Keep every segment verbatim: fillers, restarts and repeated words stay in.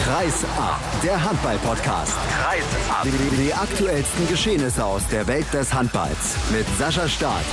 Kreis ab, der Handball-Podcast. Kreis ab. Die, die aktuellsten Geschehnisse aus der Welt des Handballs mit Sascha Staat.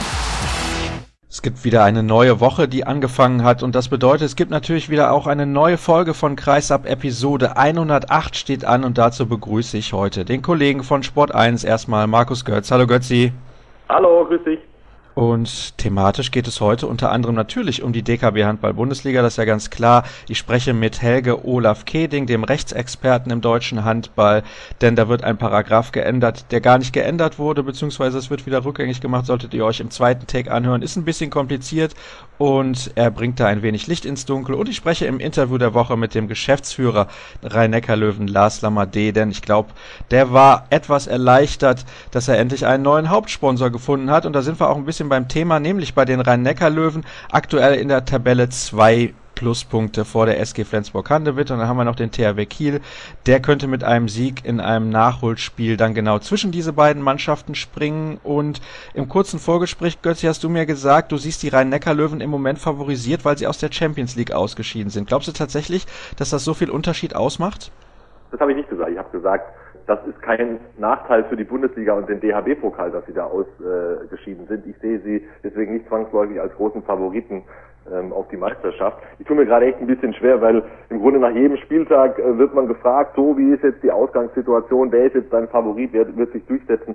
Es gibt wieder eine neue Woche, die angefangen hat, und das bedeutet, es gibt natürlich wieder auch eine neue Folge von Kreisab. Episode hundertacht steht an, und dazu begrüße ich heute den Kollegen von Sport eins, erstmal Markus Götz. Hallo Götzi. Hallo, grüß dich. Und thematisch geht es heute unter anderem natürlich um die D K B Handball-Bundesliga, das ist ja ganz klar. Ich spreche mit Helge Olaf Keding, dem Rechtsexperten im deutschen Handball, denn da wird ein Paragraph geändert, der gar nicht geändert wurde, beziehungsweise es wird wieder rückgängig gemacht, solltet ihr euch im zweiten Take anhören. Ist ein bisschen kompliziert und er bringt da ein wenig Licht ins Dunkel. Und ich spreche im Interview der Woche mit dem Geschäftsführer Rhein-Neckar-Löwen, Lars Lamadé, denn ich glaube, der war etwas erleichtert, dass er endlich einen neuen Hauptsponsor gefunden hat, und da sind wir auch ein bisschen beim Thema, nämlich bei den Rhein-Neckar-Löwen, aktuell in der Tabelle zwei Pluspunkte vor der S G Flensburg-Handewitt, und dann haben wir noch den T H W Kiel, der könnte mit einem Sieg in einem Nachholspiel dann genau zwischen diese beiden Mannschaften springen. Und im kurzen Vorgespräch, Götzi, hast du mir gesagt, du siehst die Rhein-Neckar-Löwen im Moment favorisiert, weil sie aus der Champions League ausgeschieden sind. Glaubst du tatsächlich, dass das so viel Unterschied ausmacht? Das habe ich nicht gesagt. Ich habe gesagt, das ist kein Nachteil für die Bundesliga und den D H B-Pokal, dass sie da ausgeschieden äh, sind. Ich sehe sie deswegen nicht zwangsläufig als großen Favoriten ähm, auf die Meisterschaft. Ich tue mir gerade echt ein bisschen schwer, weil im Grunde nach jedem Spieltag äh, wird man gefragt, so wie ist jetzt die Ausgangssituation, wer ist jetzt dein Favorit, wer wird sich durchsetzen.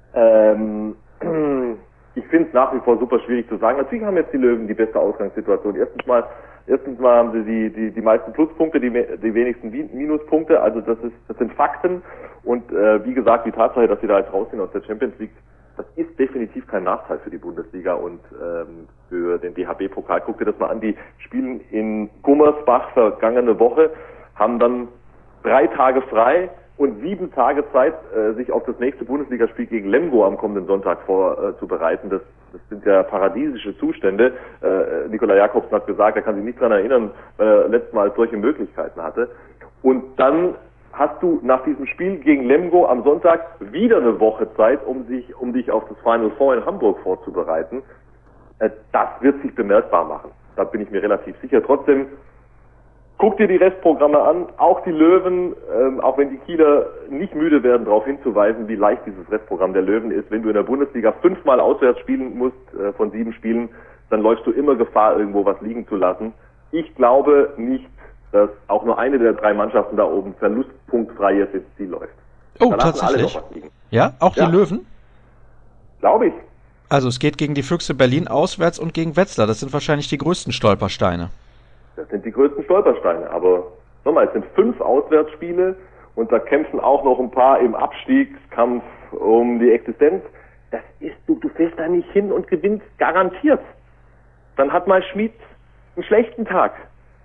Ähm, ich finde es nach wie vor super schwierig zu sagen. Natürlich haben jetzt die Löwen die beste Ausgangssituation. Erstens mal Erstens mal haben sie die, die, die meisten Pluspunkte, die, die wenigsten Minuspunkte, also das ist, das sind Fakten, und äh, wie gesagt, die Tatsache, dass sie da jetzt rausgehen aus der Champions League, das ist definitiv kein Nachteil für die Bundesliga und ähm, für den D H B-Pokal. Guck dir das mal an, die spielen in Gummersbach vergangene Woche, haben dann drei Tage frei und sieben Tage Zeit, äh, sich auf das nächste Bundesligaspiel gegen Lemgo am kommenden Sonntag vorzubereiten. Äh, das, das sind ja paradiesische Zustände. Äh, Nikolai Jakobsen hat gesagt, er kann sich nicht daran erinnern, weil er letztes Mal solche Möglichkeiten hatte. Und dann hast du nach diesem Spiel gegen Lemgo am Sonntag wieder eine Woche Zeit, um sich, um dich auf das Final Four in Hamburg vorzubereiten. Äh, das wird sich bemerkbar machen. Da bin ich mir relativ sicher. Trotzdem, guck dir die Restprogramme an, auch die Löwen, ähm, auch wenn die Kieler nicht müde werden, darauf hinzuweisen, wie leicht dieses Restprogramm der Löwen ist. Wenn du in der Bundesliga fünfmal auswärts spielen musst äh, von sieben Spielen, dann läufst du immer Gefahr, irgendwo was liegen zu lassen. Ich glaube nicht, dass auch nur eine der drei Mannschaften da oben verlustpunktfrei jetzt ins Ziel läuft. Oh, da lassen alle tatsächlich? noch was liegen. Ja, auch die Ja. Löwen? Glaube ich. Also es geht gegen die Füchse Berlin auswärts und gegen Wetzlar. Das sind wahrscheinlich die größten Stolpersteine. Das sind die größten Stolpersteine. Aber nochmal, es sind fünf Auswärtsspiele und da kämpfen auch noch ein paar im Abstiegskampf um die Existenz. Das ist, du, du fährst da nicht hin und gewinnst garantiert. Dann hat mal Schmid einen schlechten Tag.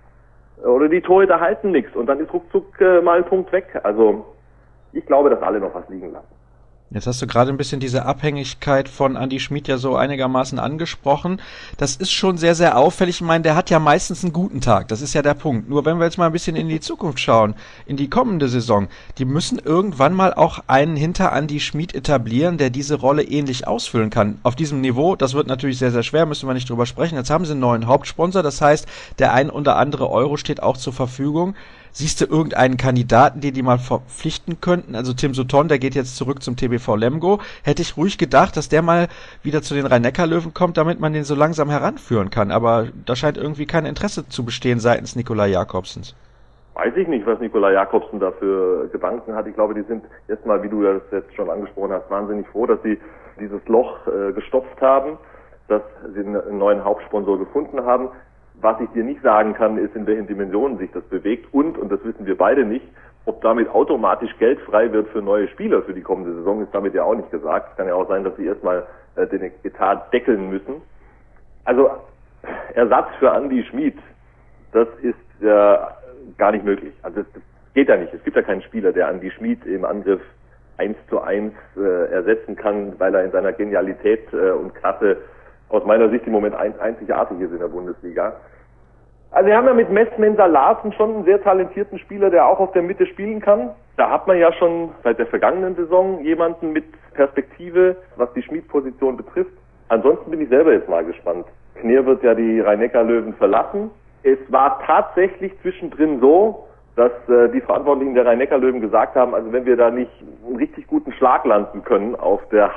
Oder die Torhüter halten nichts und dann ist ruckzuck äh, mal ein Punkt weg. Also ich glaube, dass alle noch was liegen lassen. Jetzt hast du gerade ein bisschen diese Abhängigkeit von Andi Schmid ja so einigermaßen angesprochen. Das ist schon sehr, sehr auffällig. Ich meine, der hat ja meistens einen guten Tag. Das ist ja der Punkt. Nur wenn wir jetzt mal ein bisschen in die Zukunft schauen, in die kommende Saison, die müssen irgendwann mal auch einen hinter Andi Schmid etablieren, der diese Rolle ähnlich ausfüllen kann. Auf diesem Niveau, das wird natürlich sehr, sehr schwer, müssen wir nicht drüber sprechen. Jetzt haben sie einen neuen Hauptsponsor. Das heißt, der ein oder andere Euro steht auch zur Verfügung. Siehst du irgendeinen Kandidaten, den die mal verpflichten könnten? Also Tim Sutton, der geht jetzt zurück zum T B V Lemgo. Hätte ich ruhig gedacht, dass der mal wieder zu den Rhein-Neckar-Löwen kommt, damit man den so langsam heranführen kann. Aber da scheint irgendwie kein Interesse zu bestehen seitens Nikolai Jakobsens. Weiß ich nicht, was Nikolai Jakobsen da für Gedanken hat. Ich glaube, die sind erstmal, wie du das jetzt schon angesprochen hast, wahnsinnig froh, dass sie dieses Loch äh, gestopft haben, dass sie einen neuen Hauptsponsor gefunden haben. Was ich dir nicht sagen kann, ist, in welchen Dimensionen sich das bewegt und, und das wissen wir beide nicht, ob damit automatisch Geld frei wird für neue Spieler für die kommende Saison, ist damit ja auch nicht gesagt. Es kann ja auch sein, dass sie erstmal äh, den Etat deckeln müssen. Also Ersatz für Andi Schmid, das ist ja äh, gar nicht möglich. Also das, das geht ja nicht. Es gibt ja keinen Spieler, der Andi Schmid im Angriff eins zu eins äh, ersetzen kann, weil er in seiner Genialität äh, und Klasse aus meiner Sicht im Moment ein, einzigartig ist in der Bundesliga. Also wir haben ja mit Mess Mensah-Larsen schon einen sehr talentierten Spieler, der auch auf der Mitte spielen kann. Da hat man ja schon seit der vergangenen Saison jemanden mit Perspektive, was die Schmid-Position betrifft. Ansonsten bin ich selber jetzt mal gespannt. Knir wird ja die Rhein-Neckar-Löwen verlassen. Es war tatsächlich zwischendrin so, dass äh, die Verantwortlichen der Rhein-Neckar-Löwen gesagt haben, also wenn wir da nicht einen richtig guten Schlag landen können auf der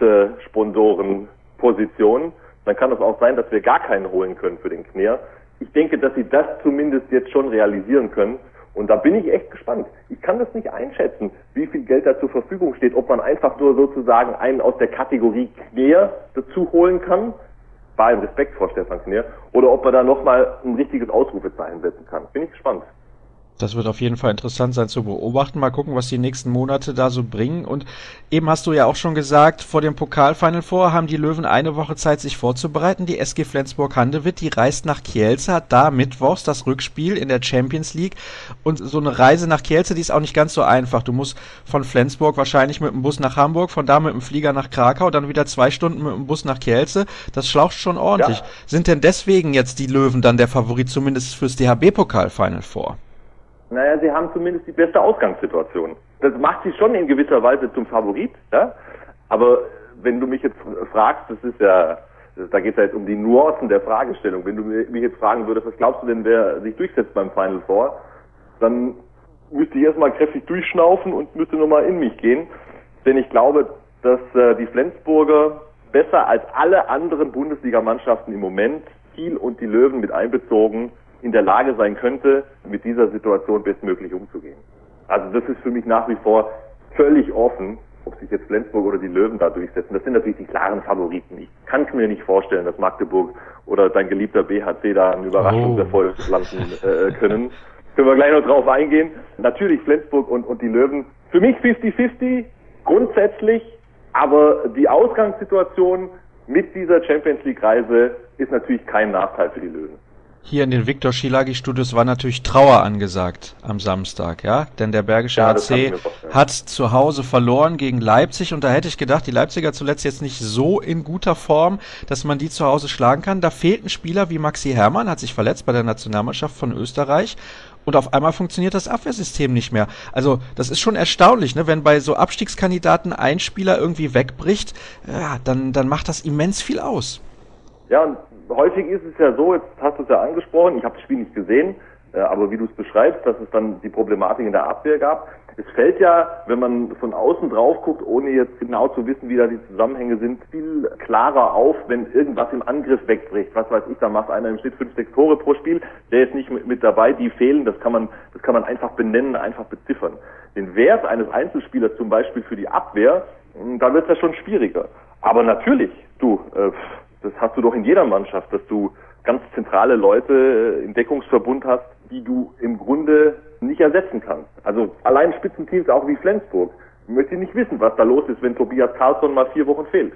Hauptsponsorenposition, dann kann es auch sein, dass wir gar keinen holen können für den Kner. Ich denke, dass sie das zumindest jetzt schon realisieren können. Und da bin ich echt gespannt. Ich kann das nicht einschätzen, wie viel Geld da zur Verfügung steht, ob man einfach nur sozusagen einen aus der Kategorie Kner dazu holen kann, bei allem Respekt vor Stefan Kner, oder ob man da nochmal ein richtiges Ausrufezeichen setzen kann. Bin ich gespannt. Das wird auf jeden Fall interessant sein zu beobachten. Mal gucken, was die nächsten Monate da so bringen. Und eben hast du ja auch schon gesagt, vor dem Pokalfinal vor haben die Löwen eine Woche Zeit, sich vorzubereiten. Die S G Flensburg-Handewitt, die reist nach Kielce, hat da mittwochs das Rückspiel in der Champions League. Und so eine Reise nach Kielce, die ist auch nicht ganz so einfach. Du musst von Flensburg wahrscheinlich mit dem Bus nach Hamburg, von da mit dem Flieger nach Krakau, dann wieder zwei Stunden mit dem Bus nach Kielce. Das schlaucht schon ordentlich. Ja. Sind denn deswegen jetzt die Löwen dann der Favorit zumindest fürs D H B-Pokalfinal vor? Naja, sie haben zumindest die beste Ausgangssituation. Das macht sie schon in gewisser Weise zum Favorit, ja. Aber wenn du mich jetzt fragst, das ist ja, da geht es ja jetzt um die Nuancen der Fragestellung. Wenn du mich jetzt fragen würdest, was glaubst du denn, wer sich durchsetzt beim Final Four, dann müsste ich erstmal kräftig durchschnaufen und müsste nochmal in mich gehen. Denn ich glaube, dass äh, die Flensburger besser als alle anderen Bundesligamannschaften im Moment, Kiel und die Löwen mit einbezogen, in der Lage sein könnte, mit dieser Situation bestmöglich umzugehen. Also das ist für mich nach wie vor völlig offen, ob sich jetzt Flensburg oder die Löwen da durchsetzen. Das sind natürlich die klaren Favoriten. Ich kann mir nicht vorstellen, dass Magdeburg oder dein geliebter B H C da einen Überraschungserfolg oh. landen äh, können. Können wir gleich noch drauf eingehen. Natürlich Flensburg und, und die Löwen. Für mich fünfzig fünfzig, grundsätzlich, aber die Ausgangssituation mit dieser Champions League Reise ist natürlich kein Nachteil für die Löwen. Hier in den Viktor Schielagi Studios war natürlich Trauer angesagt am Samstag, ja, denn der Bergische ja, H C hat zu Hause verloren gegen Leipzig und da hätte ich gedacht, die Leipziger zuletzt jetzt nicht so in guter Form, dass man die zu Hause schlagen kann. Da fehlt ein Spieler wie Maxi Hermann, hat sich verletzt bei der Nationalmannschaft von Österreich und auf einmal funktioniert das Abwehrsystem nicht mehr. Also das ist schon erstaunlich, ne, wenn bei so Abstiegskandidaten ein Spieler irgendwie wegbricht, ja, dann, dann macht das immens viel aus. Ja, und häufig ist es ja so, jetzt hast du es ja angesprochen, ich habe das Spiel nicht gesehen, äh, aber wie du es beschreibst, dass es dann die Problematik in der Abwehr gab. Es fällt ja, wenn man von außen drauf guckt, ohne jetzt genau zu wissen, wie da die Zusammenhänge sind, viel klarer auf, wenn irgendwas im Angriff wegbricht. Was weiß ich, da macht einer im Schnitt fünf, sechs Tore pro Spiel, der ist nicht mit, mit dabei, die fehlen, das kann man, das kann man einfach benennen, einfach beziffern. Den Wert eines Einzelspielers zum Beispiel für die Abwehr, da wird es ja schon schwieriger. Aber natürlich, du, äh, das hast du doch in jeder Mannschaft, dass du ganz zentrale Leute im Deckungsverbund hast, die du im Grunde nicht ersetzen kannst. Also allein Spitzenteams auch wie Flensburg. Ich möchte nicht wissen, was da los ist, wenn Tobias Karlsson mal vier Wochen fehlt.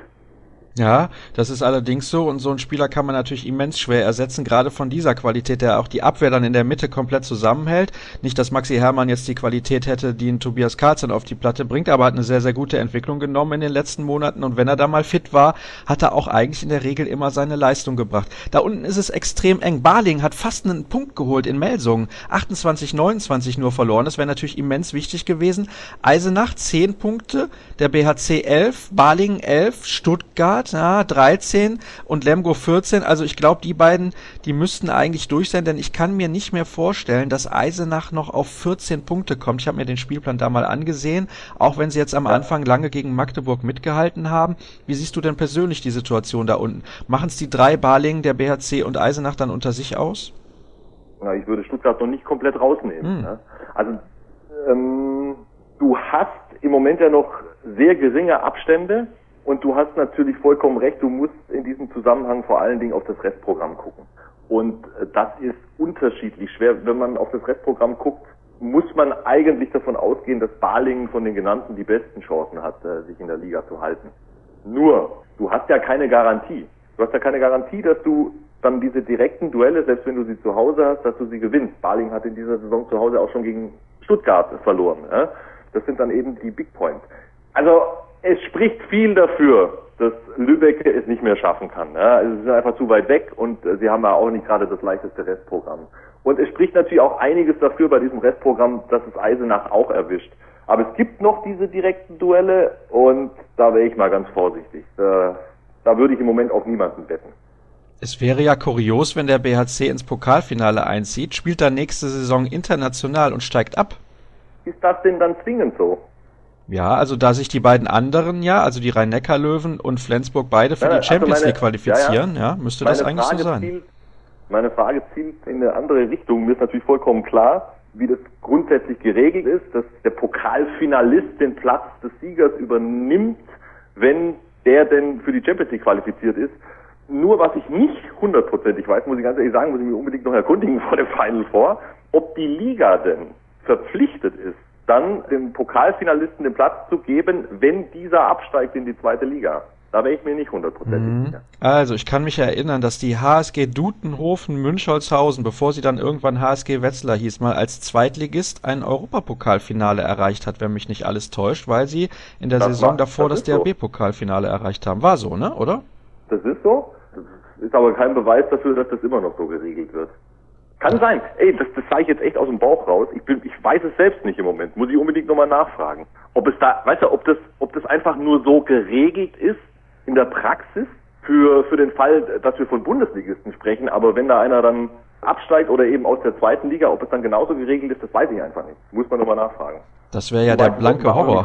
Ja, das ist allerdings so und so ein Spieler kann man natürlich immens schwer ersetzen, gerade von dieser Qualität, der auch die Abwehr dann in der Mitte komplett zusammenhält. Nicht, dass Maxi Hermann jetzt die Qualität hätte, die ein Tobias Karlsson auf die Platte bringt, aber hat eine sehr, sehr gute Entwicklung genommen in den letzten Monaten und wenn er da mal fit war, hat er auch eigentlich in der Regel immer seine Leistung gebracht. Da unten ist es extrem eng. Baling hat fast einen Punkt geholt in Melsungen, achtundzwanzig neunundzwanzig nur verloren, das wäre natürlich immens wichtig gewesen. Eisenach zehn Punkte, der B H C elf, Balingen elf, Stuttgart ja, dreizehn und Lemgo vierzehn. Also ich glaube, die beiden, die müssten eigentlich durch sein, denn ich kann mir nicht mehr vorstellen, dass Eisenach noch auf vierzehn Punkte kommt. Ich habe mir den Spielplan da mal angesehen, auch wenn sie jetzt am Anfang lange gegen Magdeburg mitgehalten haben. Wie siehst du denn persönlich die Situation da unten? Machen es die drei, Balingen, der B H C und Eisenach dann unter sich aus? Na, ich würde Stuttgart noch nicht komplett rausnehmen. Hm. Ne? Also ähm, du hast im Moment ja noch sehr geringe Abstände. Und du hast natürlich vollkommen recht, du musst in diesem Zusammenhang vor allen Dingen auf das Restprogramm gucken. Und das ist unterschiedlich schwer. Wenn man auf das Restprogramm guckt, muss man eigentlich davon ausgehen, dass Balingen von den genannten die besten Chancen hat, sich in der Liga zu halten. Nur, du hast ja keine Garantie. Du hast ja keine Garantie, dass du dann diese direkten Duelle, selbst wenn du sie zu Hause hast, dass du sie gewinnst. Balingen hat in dieser Saison zu Hause auch schon gegen Stuttgart verloren. Das sind dann eben die Big Points. Also, es spricht viel dafür, dass Lübeck es nicht mehr schaffen kann. Ja, es ist einfach zu weit weg und sie haben ja auch nicht gerade das leichteste Restprogramm. Und es spricht natürlich auch einiges dafür bei diesem Restprogramm, dass es Eisenach auch erwischt. Aber es gibt noch diese direkten Duelle und da wäre ich mal ganz vorsichtig. Da, da würde ich im Moment auf niemanden wetten. Es wäre ja kurios, wenn der B H C ins Pokalfinale einzieht, spielt dann nächste Saison international und steigt ab. Ist das denn dann zwingend so? Ja, also da sich die beiden anderen ja, also die Rhein-Neckar-Löwen und Flensburg beide für ja, die Champions also meine, League qualifizieren, ja, ja. ja müsste meine das eigentlich Frage so sein. Zielt, meine Frage zielt in eine andere Richtung. Mir ist natürlich vollkommen klar, wie das grundsätzlich geregelt ist, dass der Pokalfinalist den Platz des Siegers übernimmt, wenn der denn für die Champions League qualifiziert ist. Nur was ich nicht hundertprozentig weiß, muss ich ganz ehrlich sagen, muss ich mich unbedingt noch erkundigen vor dem Final Four, ob die Liga denn verpflichtet ist, dann dem Pokalfinalisten den Platz zu geben, wenn dieser absteigt in die zweite Liga. Da wäre ich mir nicht hundertprozentig mhm. sicher. Also, ich kann mich erinnern, dass die H S G Dutenhofen Münchholzhausen, bevor sie dann irgendwann H S G Wetzlar hieß, mal als Zweitligist ein Europapokalfinale erreicht hat, wenn mich nicht alles täuscht, weil sie in der das Saison war, davor das, das D H B-Pokalfinale so. erreicht haben. War so, ne? Oder? Das ist so. Das ist aber kein Beweis dafür, dass das immer noch so geregelt wird. Kann sein. Ey, das, das sage ich jetzt echt aus dem Bauch raus. Ich bin, ich weiß es selbst nicht im Moment. Muss ich unbedingt nochmal nachfragen. Ob es da, weißt du, ob das, ob das einfach nur so geregelt ist in der Praxis für, für den Fall, dass wir von Bundesligisten sprechen. Aber wenn da einer dann absteigt oder eben aus der zweiten Liga, ob es dann genauso geregelt ist, das weiß ich einfach nicht. Muss man nochmal nachfragen. Das wäre ja der blanke Horror.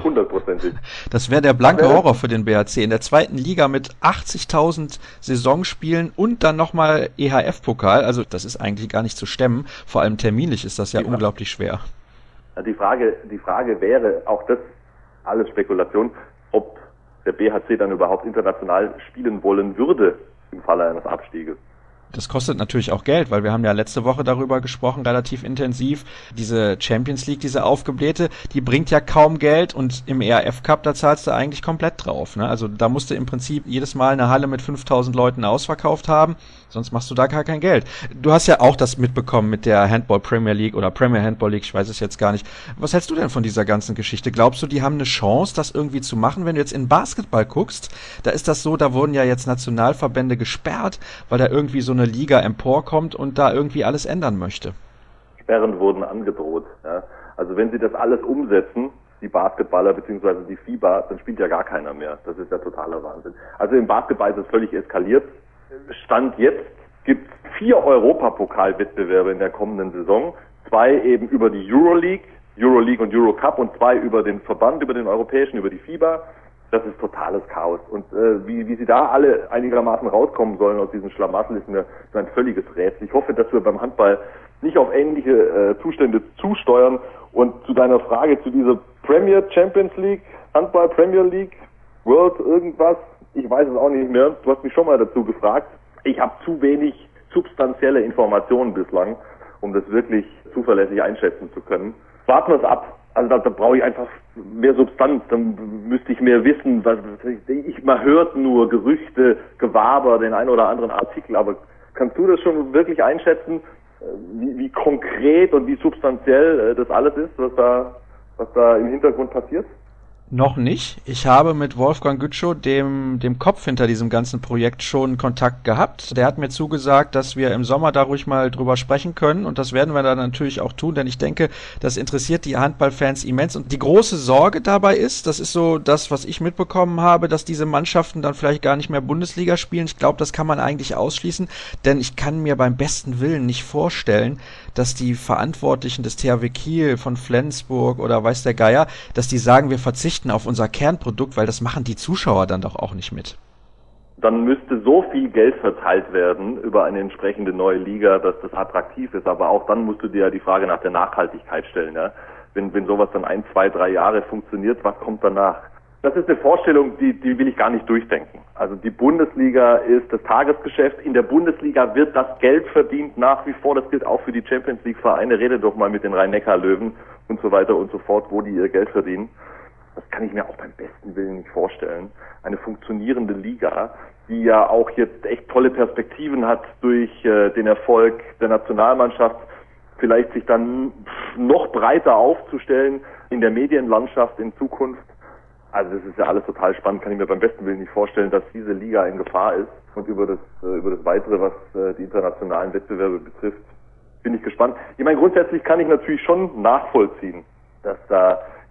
Das wäre der blanke Horror für den B H C. In der zweiten Liga mit achtzigtausend Saisonspielen und dann nochmal E H F-Pokal. Also das ist eigentlich gar nicht zu stemmen. Vor allem terminlich ist das ja die unglaublich schwer. Die Frage, die Frage wäre, auch das alles Spekulation, ob der B H C dann überhaupt international spielen wollen würde im Falle eines Abstieges. Das kostet natürlich auch Geld, weil wir haben ja letzte Woche darüber gesprochen, relativ intensiv. Diese Champions League, diese aufgeblähte, die bringt ja kaum Geld und im E R F Cup, da zahlst du eigentlich komplett drauf. Ne? Also da musst du im Prinzip jedes Mal eine Halle mit fünftausend Leuten ausverkauft haben, sonst machst du da gar kein Geld. Du hast ja auch das mitbekommen mit der Handball Premier League oder Premier Handball League, ich weiß es jetzt gar nicht. Was hältst du denn von dieser ganzen Geschichte? Glaubst du, die haben eine Chance, das irgendwie zu machen? Wenn du jetzt in Basketball guckst, da ist das so, da wurden ja jetzt Nationalverbände gesperrt, weil da irgendwie so eine Liga emporkommt und da irgendwie alles ändern möchte. Sperren wurden angedroht. Ja. Also wenn sie das alles umsetzen, die Basketballer bzw. die FIBA, dann spielt ja gar keiner mehr. Das ist ja totaler Wahnsinn. Also im Basketball ist es völlig eskaliert. Stand jetzt gibt es vier Europapokalwettbewerbe in der kommenden Saison. Zwei eben über die Euroleague, Euroleague und Eurocup und zwei über den Verband, über den europäischen, über die FIBA. Das ist totales Chaos. Und äh, wie, wie sie da alle einigermaßen rauskommen sollen aus diesem Schlamassel, ist mir ist ein völliges Rätsel. Ich hoffe, dass wir beim Handball nicht auf ähnliche äh, Zustände zusteuern. Und zu deiner Frage zu dieser Premier Champions League, Handball Premier League, World irgendwas, ich weiß es auch nicht mehr. Du hast mich schon mal dazu gefragt. Ich habe zu wenig substanzielle Informationen bislang, um das wirklich zuverlässig einschätzen zu können. Warten wir es ab. Also da, da brauche ich einfach mehr Substanz, dann müsste ich mehr wissen. Was, ich, man hört nur Gerüchte, Gewaber, den einen oder anderen Artikel, aber kannst du das schon wirklich einschätzen, wie, wie konkret und wie substanziell das alles ist, was da, was da im Hintergrund passiert? Noch nicht. Ich habe mit Wolfgang Gütschow, dem, dem Kopf hinter diesem ganzen Projekt, schon Kontakt gehabt. Der hat mir zugesagt, dass wir im Sommer da ruhig mal drüber sprechen können und das werden wir dann natürlich auch tun, denn ich denke, das interessiert die Handballfans immens und die große Sorge dabei ist, das ist so das, was ich mitbekommen habe, dass diese Mannschaften dann vielleicht gar nicht mehr Bundesliga spielen. Ich glaube, das kann man eigentlich ausschließen, denn ich kann mir beim besten Willen nicht vorstellen, dass die Verantwortlichen des T H W Kiel, von Flensburg oder weiß der Geier, dass die sagen, wir verzichten auf unser Kernprodukt, weil das machen die Zuschauer dann doch auch nicht mit. Dann müsste so viel Geld verteilt werden über eine entsprechende neue Liga, dass das attraktiv ist. Aber auch dann musst du dir ja die Frage nach der Nachhaltigkeit stellen. Ja? Wenn, wenn sowas dann ein, zwei, drei Jahre funktioniert, was kommt danach? Das ist eine Vorstellung, die, die will ich gar nicht durchdenken. Also die Bundesliga ist das Tagesgeschäft. In der Bundesliga wird das Geld verdient nach wie vor. Das gilt auch für die Champions League Vereine. Rede doch mal mit den Rhein-Neckar-Löwen und so weiter und so fort, wo die ihr Geld verdienen. Das kann ich mir auch beim besten Willen nicht vorstellen. Eine funktionierende Liga, die ja auch jetzt echt tolle Perspektiven hat durch äh, den Erfolg der Nationalmannschaft, vielleicht sich dann noch breiter aufzustellen in der Medienlandschaft in Zukunft. Also das ist ja alles total spannend, kann ich mir beim besten Willen nicht vorstellen, dass diese Liga in Gefahr ist. Und über das, äh, über das Weitere, was äh, die internationalen Wettbewerbe betrifft, bin ich gespannt. Ich meine, grundsätzlich kann ich natürlich schon nachvollziehen, dass da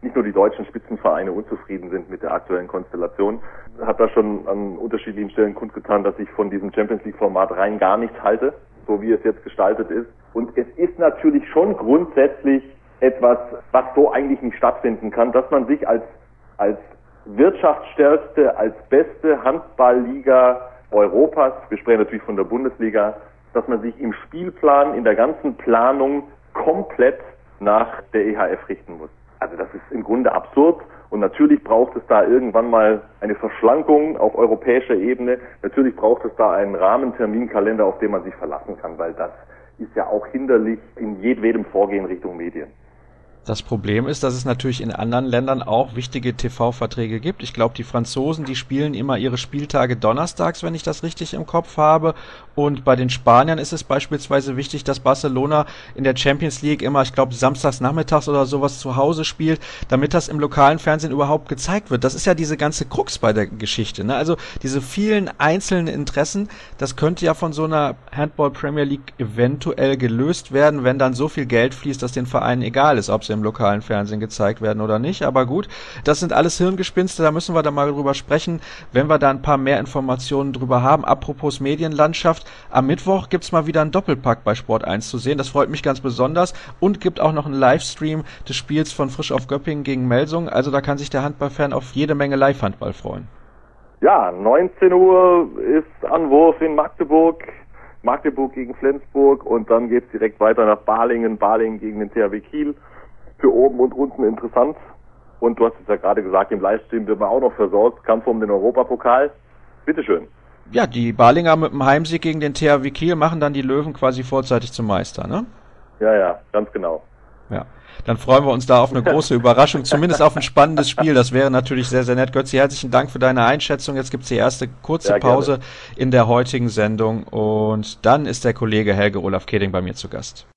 nicht nur die deutschen Spitzenvereine unzufrieden sind mit der aktuellen Konstellation. Hat da schon an unterschiedlichen Stellen kundgetan, dass ich von diesem Champions-League-Format rein gar nichts halte, so wie es jetzt gestaltet ist. Und es ist natürlich schon grundsätzlich etwas, was so eigentlich nicht stattfinden kann, dass man sich als, als wirtschaftsstärkste, als beste Handballliga Europas, wir sprechen natürlich von der Bundesliga, dass man sich im Spielplan, in der ganzen Planung komplett nach der E H F richten muss. Also das ist im Grunde absurd und natürlich braucht es da irgendwann mal eine Verschlankung auf europäischer Ebene. Natürlich braucht es da einen Rahmenterminkalender, auf den man sich verlassen kann, weil das ist ja auch hinderlich in jedwedem Vorgehen Richtung Medien. Das Problem ist, dass es natürlich in anderen Ländern auch wichtige T V-Verträge gibt. Ich glaube, die Franzosen, die spielen immer ihre Spieltage donnerstags, wenn ich das richtig im Kopf habe. Und bei den Spaniern ist es beispielsweise wichtig, dass Barcelona in der Champions League immer, ich glaube, samstags nachmittags oder sowas zu Hause spielt, damit das im lokalen Fernsehen überhaupt gezeigt wird. Das ist ja diese ganze Krux bei der Geschichte, ne? Also diese vielen einzelnen Interessen, das könnte ja von so einer Handball Premier League eventuell gelöst werden, wenn dann so viel Geld fließt, dass den Vereinen egal ist, ob sie im lokalen Fernsehen gezeigt werden oder nicht, aber gut, das sind alles Hirngespinste, da müssen wir da mal drüber sprechen, wenn wir da ein paar mehr Informationen drüber haben. Apropos Medienlandschaft, am Mittwoch gibt's mal wieder einen Doppelpack bei Sport eins zu sehen, das freut mich ganz besonders und gibt auch noch einen Livestream des Spiels von Frisch auf Göppingen gegen Melsungen, also da kann sich der Handballfan auf jede Menge Live-Handball freuen. Ja, neunzehn Uhr ist Anwurf in Magdeburg, Magdeburg gegen Flensburg und dann geht's direkt weiter nach Balingen, Balingen gegen den T H W Kiel. Für oben und unten interessant. Und du hast es ja gerade gesagt, im Livestream wird man auch noch versorgt. Kampf um den Europapokal. Bitteschön. Ja, die Balinger mit dem Heimsieg gegen den T H W Kiel machen dann die Löwen quasi vorzeitig zum Meister, ne? Ja, ja, ganz genau. Ja, dann freuen wir uns da auf eine große Überraschung, zumindest auf ein spannendes Spiel. Das wäre natürlich sehr, sehr nett. Götzi, herzlichen Dank für deine Einschätzung. Jetzt gibt's die erste kurze ja, Pause in der heutigen Sendung und dann ist der Kollege Helge Olaf Keding bei mir zu Gast.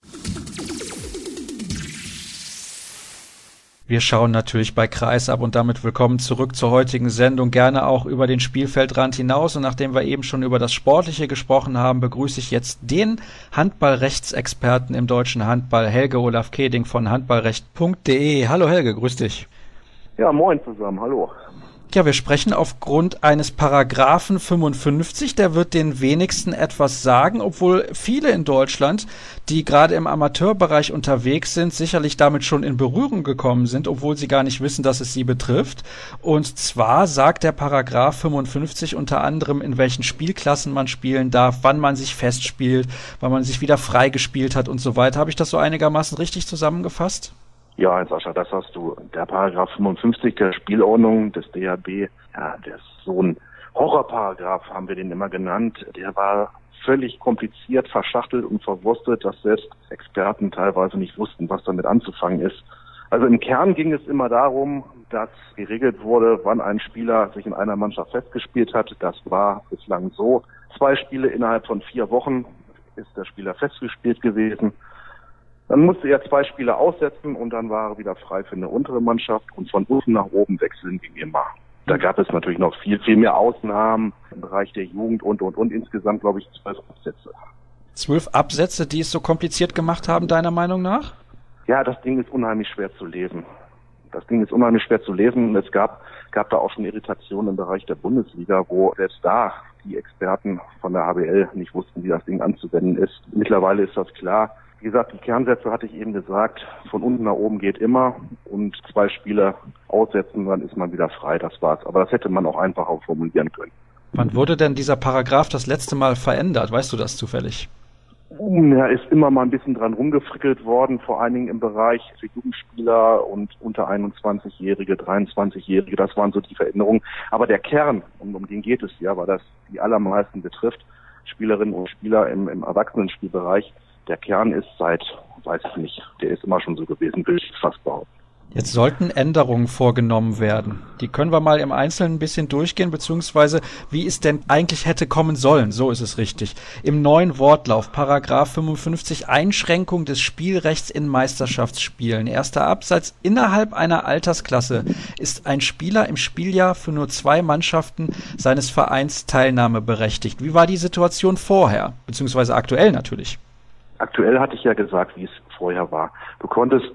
Wir schauen natürlich bei Kreisab und damit willkommen zurück zur heutigen Sendung, gerne auch über den Spielfeldrand hinaus. Und nachdem wir eben schon über das Sportliche gesprochen haben, begrüße ich jetzt den Handballrechtsexperten im deutschen Handball, Helge Olaf Keding von handballrecht punkt de. Hallo Helge, grüß dich. Ja, moin zusammen, hallo. Ja, wir sprechen aufgrund eines Paragraphen fünfundfünfzig, der wird den wenigsten etwas sagen, obwohl viele in Deutschland, die gerade im Amateurbereich unterwegs sind, sicherlich damit schon in Berührung gekommen sind, obwohl sie gar nicht wissen, dass es sie betrifft. Und zwar sagt der Paragraph fünfundfünfzig unter anderem, in welchen Spielklassen man spielen darf, wann man sich festspielt, wann man sich wieder freigespielt hat und so weiter. Habe ich das so einigermaßen richtig zusammengefasst? Ja, Sascha, das hast du. Der Paragraph fünfundfünfzig der Spielordnung des D H B, ja, der ist so ein Horrorparagraph, haben wir den immer genannt. Der war völlig kompliziert, verschachtelt und verwurstet, dass selbst Experten teilweise nicht wussten, was damit anzufangen ist. Also im Kern ging es immer darum, dass geregelt wurde, wann ein Spieler sich in einer Mannschaft festgespielt hat. Das war bislang so. Zwei Spiele innerhalb von vier Wochen ist der Spieler festgespielt gewesen. Dann musste er zwei Spiele aussetzen und dann war er wieder frei für eine untere Mannschaft und von unten nach oben wechseln wie immer. Da gab es natürlich noch viel, viel mehr Ausnahmen im Bereich der Jugend und, und, und. Insgesamt, glaube ich, zwölf Absätze. Zwölf Absätze, die es so kompliziert gemacht haben, deiner Meinung nach? Ja, das Ding ist unheimlich schwer zu lesen. Das Ding ist unheimlich schwer zu lesen und es gab, gab da auch schon Irritationen im Bereich der Bundesliga, wo selbst da die Experten von der H B L nicht wussten, wie das Ding anzuwenden ist. Mittlerweile ist das klar. Wie gesagt, die Kernsätze hatte ich eben gesagt, von unten nach oben geht immer und zwei Spiele aussetzen, dann ist man wieder frei, das war's. Aber das hätte man auch einfacher formulieren können. Wann wurde denn dieser Paragraph das letzte Mal verändert? Weißt du das zufällig? Ja, ist immer mal ein bisschen dran rumgefrickelt worden, vor allen Dingen im Bereich für Jugendspieler und unter einundzwanzigjährige, dreiundzwanzigjährige, das waren so die Veränderungen. Aber der Kern, um, um den geht es ja, weil das die allermeisten betrifft, Spielerinnen und Spieler im, im Erwachsenenspielbereich, der Kern ist seit, weiß ich nicht, der ist immer schon so gewesen, will ich fast behaupten. Jetzt sollten Änderungen vorgenommen werden. Die können wir mal im Einzelnen ein bisschen durchgehen, beziehungsweise wie es denn eigentlich hätte kommen sollen, so ist es richtig. Im neuen Wortlauf, Paragraph fünfundfünfzig, Einschränkung des Spielrechts in Meisterschaftsspielen. Erster Absatz, innerhalb einer Altersklasse ist ein Spieler im Spieljahr für nur zwei Mannschaften seines Vereins teilnahmeberechtigt. Wie war die Situation vorher, beziehungsweise aktuell natürlich? Aktuell hatte ich ja gesagt, wie es vorher war. Du konntest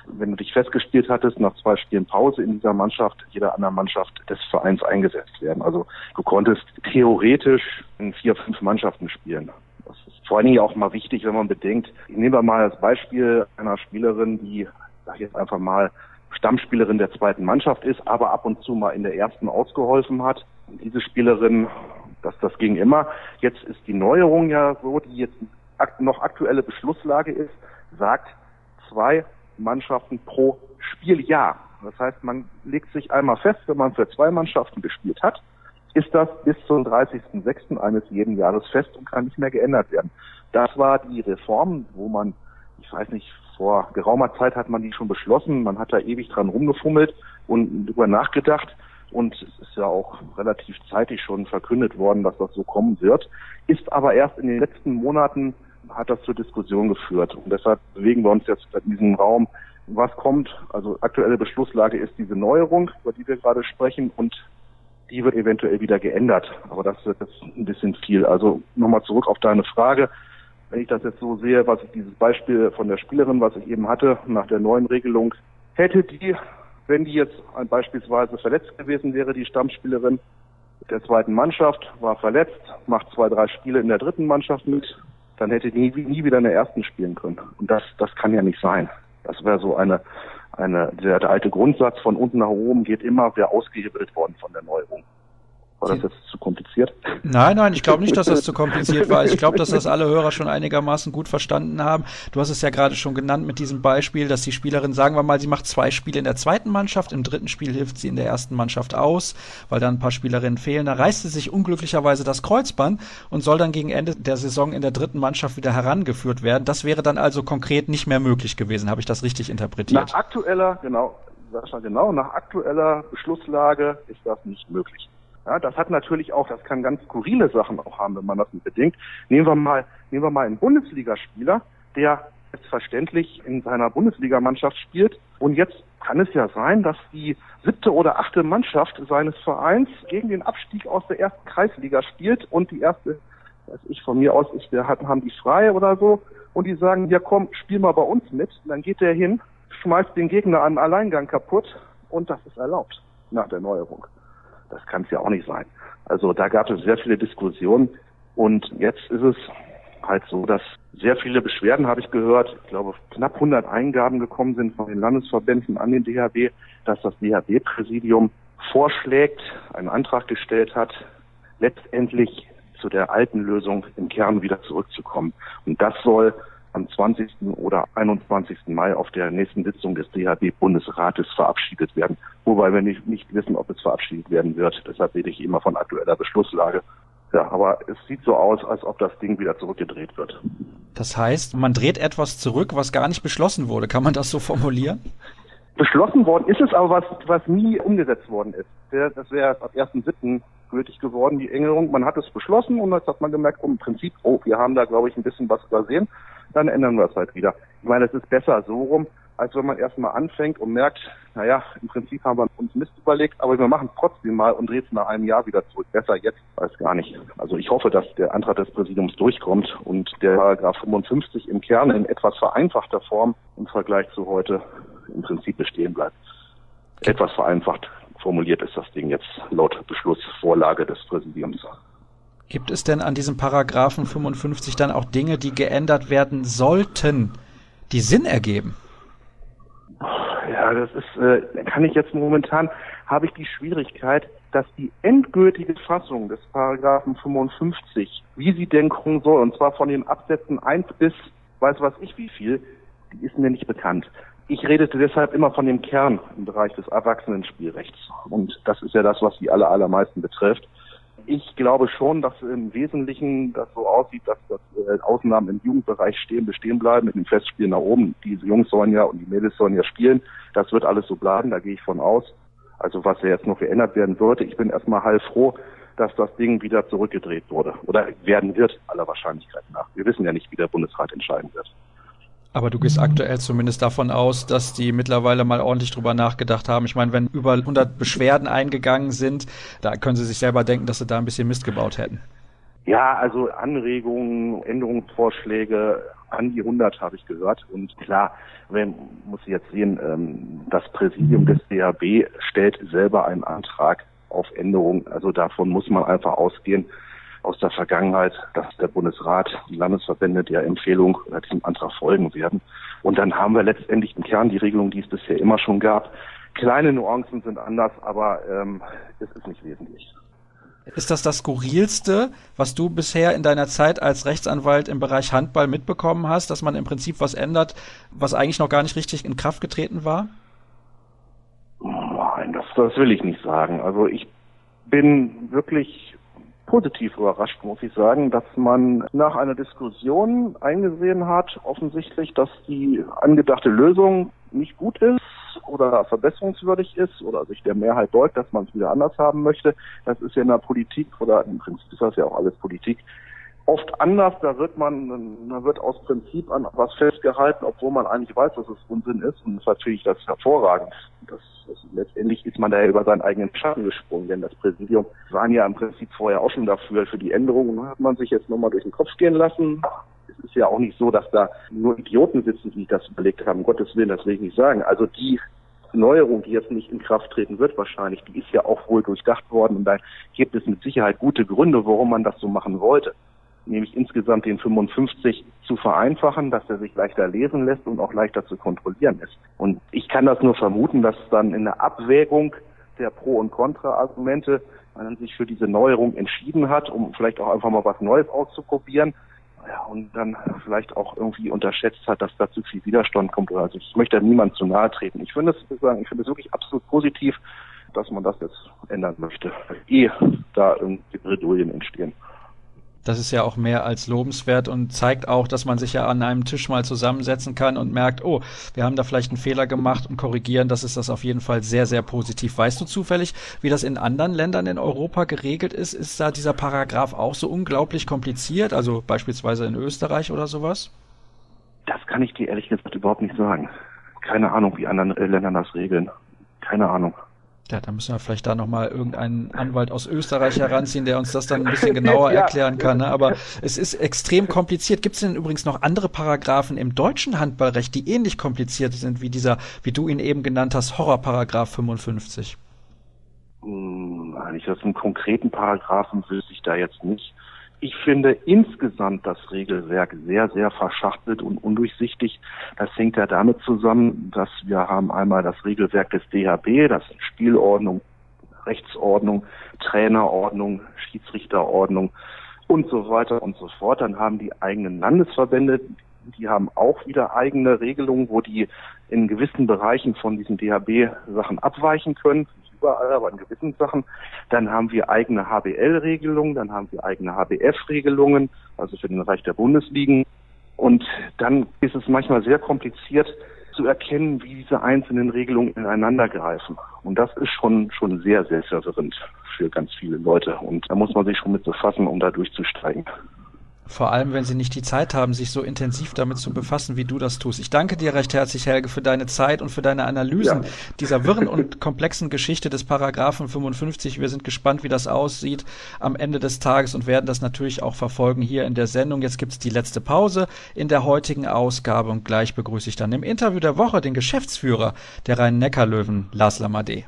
wenn du dich festgespielt hattest, nach zwei Spielen Pause in dieser Mannschaft, jeder anderen Mannschaft des Vereins eingesetzt werden. Also du konntest theoretisch in vier, fünf Mannschaften spielen. Das ist vor allen Dingen auch mal wichtig, wenn man bedenkt, nehmen wir mal das Beispiel einer Spielerin, die, sag ich jetzt einfach mal, Stammspielerin der zweiten Mannschaft ist, aber ab und zu mal in der ersten ausgeholfen hat. Und diese Spielerin, das, das ging immer. Jetzt ist die Neuerung ja so, die jetzt noch aktuelle Beschlusslage ist, sagt zwei Mannschaften pro Spieljahr. Das heißt, man legt sich einmal fest, wenn man für zwei Mannschaften gespielt hat, ist das bis zum dreißigsten sechsten eines jeden Jahres fest und kann nicht mehr geändert werden. Das war die Reform, wo man, ich weiß nicht, vor geraumer Zeit hat man die schon beschlossen, man hat da ewig dran rumgefummelt und drüber nachgedacht und es ist ja auch relativ zeitig schon verkündet worden, dass das so kommen wird, ist aber erst in den letzten Monaten hat das zur Diskussion geführt und deshalb bewegen wir uns jetzt in diesem Raum, was kommt. Also aktuelle Beschlusslage ist diese Neuerung, über die wir gerade sprechen und die wird eventuell wieder geändert, aber das wird jetzt ein bisschen viel. Also nochmal zurück auf deine Frage. Wenn ich das jetzt so sehe, was ich dieses Beispiel von der Spielerin, was ich eben hatte, nach der neuen Regelung, hätte die, wenn die jetzt beispielsweise verletzt gewesen wäre, die Stammspielerin der zweiten Mannschaft, war verletzt, macht zwei, drei Spiele in der dritten Mannschaft mit, dann hätte die nie, nie wieder in der ersten spielen können. Und das, das kann ja nicht sein. Das wäre so eine, eine, der, der alte Grundsatz von unten nach oben geht immer, wäre ausgehebelt worden von der Neuerung. War das jetzt zu kompliziert? Nein, nein, ich glaube nicht, dass das zu kompliziert war. Ich glaube, dass das alle Hörer schon einigermaßen gut verstanden haben. Du hast es ja gerade schon genannt mit diesem Beispiel, dass die Spielerin, sagen wir mal, sie macht zwei Spiele in der zweiten Mannschaft, im dritten Spiel hilft sie in der ersten Mannschaft aus, weil dann ein paar Spielerinnen fehlen. Da reißt sie sich unglücklicherweise das Kreuzband und soll dann gegen Ende der Saison in der dritten Mannschaft wieder herangeführt werden. Das wäre dann also konkret nicht mehr möglich gewesen. Habe ich das richtig interpretiert? Nach aktueller, genau, Sascha, genau, nach aktueller Beschlusslage ist das nicht möglich. Ja, das hat natürlich auch, das kann ganz skurrile Sachen auch haben, wenn man das nicht bedenkt. Nehmen wir mal, nehmen wir mal einen Bundesligaspieler, der selbstverständlich in seiner Bundesligamannschaft spielt. Und jetzt kann es ja sein, dass die siebte oder achte Mannschaft seines Vereins gegen den Abstieg aus der ersten Kreisliga spielt und die erste, weiß ich von mir aus, ich, der hat, haben die frei oder so und die sagen, ja komm, spiel mal bei uns mit. Und dann geht der hin, schmeißt den Gegner an Alleingang kaputt und das ist erlaubt nach der Neuerung. Das kann es ja auch nicht sein. Also da gab es sehr viele Diskussionen und jetzt ist es halt so, dass sehr viele Beschwerden, habe ich gehört, ich glaube knapp hundert Eingaben gekommen sind von den Landesverbänden an den D H B, dass das D H B-Präsidium vorschlägt, einen Antrag gestellt hat, letztendlich zu der alten Lösung im Kern wieder zurückzukommen. Und das soll am zwanzigsten oder einundzwanzigsten Mai auf der nächsten Sitzung des D H B-Bundesrates verabschiedet werden. Wobei wir nicht, nicht wissen, ob es verabschiedet werden wird. Deshalb rede ich immer von aktueller Beschlusslage. Ja, aber es sieht so aus, als ob das Ding wieder zurückgedreht wird. Das heißt, man dreht etwas zurück, was gar nicht beschlossen wurde. Kann man das so formulieren? Beschlossen worden ist es aber, was, was nie umgesetzt worden ist. Das wäre ab ersten siebten gültig geworden, die Änderung. Man hat es beschlossen und jetzt hat man gemerkt, oh, im Prinzip, oh, wir haben da, glaube ich, ein bisschen was übersehen. Dann ändern wir es halt wieder. Ich meine, es ist besser so rum, als wenn man erstmal anfängt und merkt, naja, im Prinzip haben wir uns Mist überlegt, aber wir machen es trotzdem mal und drehen es nach einem Jahr wieder zurück. Besser jetzt als gar nicht. Also ich hoffe, dass der Antrag des Präsidiums durchkommt und der Paragraph fünfundfünfzig im Kern in etwas vereinfachter Form im Vergleich zu heute im Prinzip bestehen bleibt. Etwas vereinfacht formuliert ist das Ding jetzt laut Beschlussvorlage des Präsidiums. Gibt es denn an diesem Paragraphen fünfundfünfzig dann auch Dinge, die geändert werden sollten, die Sinn ergeben? Ja, das ist, äh, kann ich jetzt momentan, habe ich die Schwierigkeit, dass die endgültige Fassung des Paragraphen fünfundfünfzig, wie sie denn kommen soll, und zwar von den Absätzen eins bis, weiß was ich wie viel, die ist mir nicht bekannt. Ich redete deshalb immer von dem Kern im Bereich des Erwachsenenspielrechts. Und das ist ja das, was die aller, allermeisten betrifft. Ich glaube schon, dass im Wesentlichen das so aussieht, dass das äh, Ausnahmen im Jugendbereich stehen, bestehen bleiben mit dem Festspiel nach oben. Diese Jungs sollen ja und die Mädels sollen ja spielen. Das wird alles so bleiben, da gehe ich von aus. Also was ja jetzt noch geändert werden sollte, ich bin erstmal heilfroh, dass das Ding wieder zurückgedreht wurde. Oder werden wird, aller Wahrscheinlichkeit nach. Wir wissen ja nicht, wie der Bundesrat entscheiden wird. Aber du gehst aktuell zumindest davon aus, dass die mittlerweile mal ordentlich drüber nachgedacht haben. Ich meine, wenn über hundert Beschwerden eingegangen sind, da können sie sich selber denken, dass sie da ein bisschen Mist gebaut hätten. Ja, also Anregungen, Änderungsvorschläge an die hundert, habe ich gehört. Und klar, man muss jetzt sehen, das Präsidium des D H B stellt selber einen Antrag auf Änderung. Also davon muss man einfach ausgehen, aus der Vergangenheit, dass der Bundesrat, die Landesverbände der Empfehlung oder diesem Antrag folgen werden. Und dann haben wir letztendlich im Kern die Regelung, die es bisher immer schon gab. Kleine Nuancen sind anders, aber ähm, es ist nicht wesentlich. Ist das das Skurrilste, was du bisher in deiner Zeit als Rechtsanwalt im Bereich Handball mitbekommen hast, dass man im Prinzip was ändert, was eigentlich noch gar nicht richtig in Kraft getreten war? Nein, das, das will ich nicht sagen. Also ich bin wirklich positiv überrascht, muss ich sagen, dass man nach einer Diskussion eingesehen hat, offensichtlich, dass die angedachte Lösung nicht gut ist oder verbesserungswürdig ist oder sich der Mehrheit beugt, dass man es wieder anders haben möchte. Das ist ja in der Politik oder im Prinzip ist das ja auch alles Politik oft anders. Da wird man, da wird aus Prinzip an was festgehalten, obwohl man eigentlich weiß, dass es Unsinn ist. Und das natürlich das hervorragend. Das, das, letztendlich ist man da ja über seinen eigenen Schatten gesprungen, denn das Präsidium waren ja im Prinzip vorher auch schon dafür, für die Änderungen. Und hat man sich jetzt nochmal durch den Kopf gehen lassen. Es ist ja auch nicht so, dass da nur Idioten sitzen, die sich das überlegt haben. Um Gottes Willen, das will ich nicht sagen. Also die Neuerung, die jetzt nicht in Kraft treten wird wahrscheinlich, die ist ja auch wohl durchdacht worden. Und da gibt es mit Sicherheit gute Gründe, warum man das so machen wollte. Nämlich insgesamt den fünfundfünfzig zu vereinfachen, dass er sich leichter lesen lässt und auch leichter zu kontrollieren ist. Und ich kann das nur vermuten, dass dann in der Abwägung der Pro- und Kontra-Argumente man sich für diese Neuerung entschieden hat, um vielleicht auch einfach mal was Neues auszuprobieren. Ja, und dann vielleicht auch irgendwie unterschätzt hat, dass da zu viel Widerstand kommt. Also ich möchte niemand zu nahe treten. Ich finde es, sagen, ich finde es wirklich absolut positiv, dass man das jetzt ändern möchte, ehe da irgendwie Bredouillen entstehen. Das ist ja auch mehr als lobenswert und zeigt auch, dass man sich ja an einem Tisch mal zusammensetzen kann und merkt, oh, wir haben da vielleicht einen Fehler gemacht und korrigieren. Das ist das auf jeden Fall sehr, sehr positiv. Weißt du zufällig, wie das in anderen Ländern in Europa geregelt ist? Ist da dieser Paragraph auch so unglaublich kompliziert? Also beispielsweise in Österreich oder sowas? Das kann ich dir ehrlich gesagt überhaupt nicht sagen. Keine Ahnung, wie andere Länder das regeln. Keine Ahnung. Ja, da müssen wir vielleicht da nochmal irgendeinen Anwalt aus Österreich heranziehen, der uns das dann ein bisschen genauer ja. erklären kann. Ne? Aber es ist extrem kompliziert. Gibt es denn übrigens noch andere Paragraphen im deutschen Handballrecht, die ähnlich kompliziert sind wie dieser, wie du ihn eben genannt hast, Horrorparagraph fünfundfünfzig? Hm, eigentlich aus einem konkreten Paragraphen wüsste ich da jetzt nicht. Ich finde insgesamt das Regelwerk sehr, sehr verschachtelt und undurchsichtig. Das hängt ja damit zusammen, dass wir haben einmal das Regelwerk des D H B, das ist Spielordnung, Rechtsordnung, Trainerordnung, Schiedsrichterordnung und so weiter und so fort. Dann haben die eigenen Landesverbände, die haben auch wieder eigene Regelungen, wo die in gewissen Bereichen von diesen D H B-Sachen abweichen können. Überall, aber in gewissen Sachen. Dann haben wir eigene H B L-Regelungen, dann haben wir eigene H B F-Regelungen, also für den Bereich der Bundesligen. Und dann ist es manchmal sehr kompliziert zu erkennen, wie diese einzelnen Regelungen ineinander greifen. Und das ist schon schon sehr, sehr verwirrend für ganz viele Leute. Und da muss man sich schon mit befassen, um da durchzusteigen. Vor allem, wenn sie nicht die Zeit haben, sich so intensiv damit zu befassen, wie du das tust. Ich danke dir recht herzlich, Helge, für deine Zeit und für deine Analysen ja. dieser wirren und komplexen Geschichte des Paragraphen fünfundfünfzig. Wir sind gespannt, wie das aussieht am Ende des Tages und werden das natürlich auch verfolgen hier in der Sendung. Jetzt gibt's die letzte Pause in der heutigen Ausgabe und gleich begrüße ich dann im Interview der Woche den Geschäftsführer der Rhein-Neckar-Löwen, Lars Lamadé.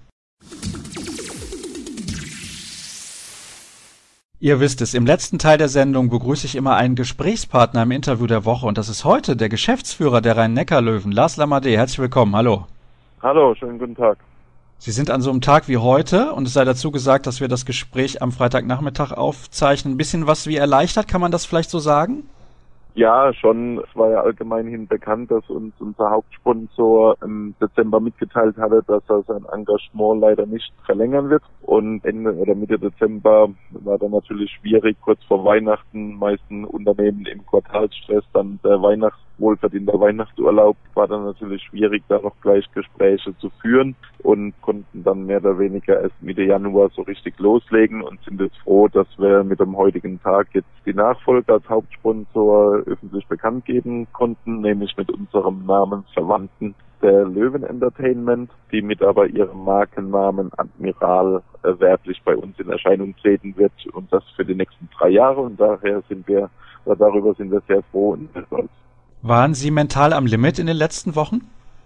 Ihr wisst es, im letzten Teil der Sendung begrüße ich immer einen Gesprächspartner im Interview der Woche und das ist heute der Geschäftsführer der Rhein-Neckar-Löwen, Lars Lamadé. Herzlich willkommen, hallo. Hallo, schönen guten Tag. Sie sind an so einem Tag wie heute und es sei dazu gesagt, dass wir das Gespräch am Freitagnachmittag aufzeichnen. Ein bisschen was wie erleichtert, kann man das vielleicht so sagen? Ja, schon. Es war ja allgemeinhin bekannt, dass uns unser Hauptsponsor im Dezember mitgeteilt hatte, dass er sein Engagement leider nicht verlängern wird. Und Ende oder Mitte Dezember war dann natürlich schwierig, kurz vor Weihnachten, meisten Unternehmen im Quartalsstress, dann der Weihnachts wohlverdienter Weihnachtsurlaub, war dann natürlich schwierig, da noch gleich Gespräche zu führen und konnten dann mehr oder weniger erst Mitte Januar so richtig loslegen und sind jetzt froh, dass wir mit dem heutigen Tag jetzt die Nachfolge als Hauptsponsor öffentlich bekannt geben konnten, nämlich mit unserem Namensverwandten der Löwen Entertainment, die mit aber ihrem Markennamen Admiral äh, werblich bei uns in Erscheinung treten wird und das für die nächsten drei Jahre und daher sind wir, oder darüber sind wir sehr froh und stolz. Waren Sie mental am Limit in den letzten Wochen?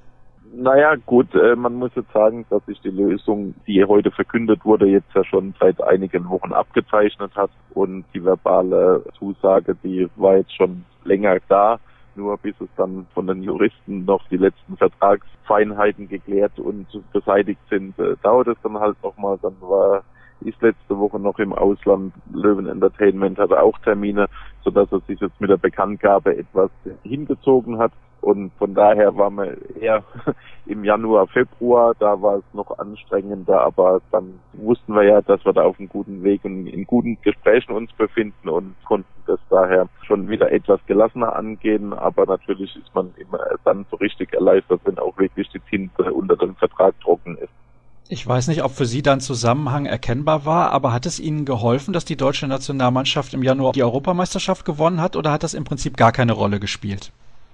Naja, gut, äh, man muss jetzt sagen, dass sich die Lösung, die heute verkündet wurde, jetzt ja schon seit einigen Wochen abgezeichnet hat und die verbale Zusage, die war jetzt schon länger da, nur bis es dann von den Juristen noch die letzten Vertragsfeinheiten geklärt und beseitigt sind, äh, dauert es dann halt nochmal, dann war ist letzte Woche noch im Ausland. Löwen Entertainment hatte auch Termine, sodass er sich jetzt mit der Bekanntgabe etwas hingezogen hat. Und von daher waren wir eher im Januar, Februar, da war es noch anstrengender, aber dann wussten wir ja, dass wir da auf einem guten Weg und in guten Gesprächen uns befinden und konnten das daher schon wieder etwas gelassener angehen. Aber natürlich ist man immer dann so richtig erleichtert, wenn auch wirklich die Tinte unter dem Vertrag trocken ist. Ich weiß nicht, ob für Sie da ein Zusammenhang erkennbar war, aber hat es Ihnen geholfen, dass die deutsche Nationalmannschaft im Januar die Europameisterschaft gewonnen hat, oder hat das im Prinzip gar keine Rolle gespielt?